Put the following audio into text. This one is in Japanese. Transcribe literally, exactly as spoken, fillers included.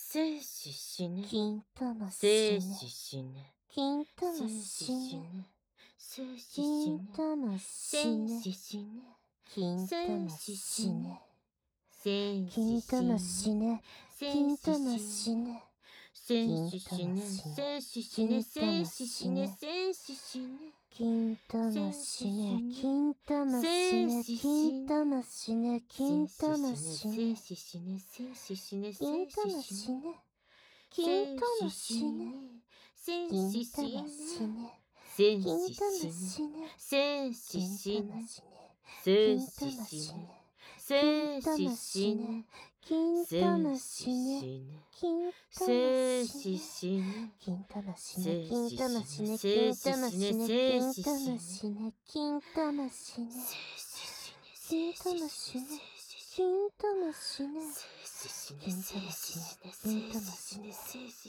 生死死ぬ。 金玉生死ぬ。 死死ぬ。 金玉生死死死ぬ。 ぬ。生死死金ぬ。 玉死ぬ。 生死死ぬ。 金玉生死死死ぬ。 ぬ。 生金死死ぬ。 玉死ぬ。金玉死ぬ。 生死死ぬ。生死死ぬ。生死死ぬ。生死死ぬ。 金玉死ぬ。金玉死ぬ。金玉死ぬ。金玉死ぬ。 生死死ぬ。生死死ぬ。 金玉死ぬ。金玉死ぬ。 生金死死ぬ。 玉死ぬ。 生金死死ぬ。 玉死ぬ。 生死金死ぬ。 玉死ぬ。 生金死死ぬ。 玉死ぬ。 生死死ぬ。 金玉死ぬ。金生玉死ぬ。 死死ぬ。 金玉死ぬ。金玉死ぬ。 生金玉死ぬ。 死死金玉ぬ。 死ぬ。金玉死ぬ。金玉死ぬ。金玉死ぬ。金玉死ぬ。金玉死ぬ。金玉死ぬ。金玉死ぬ。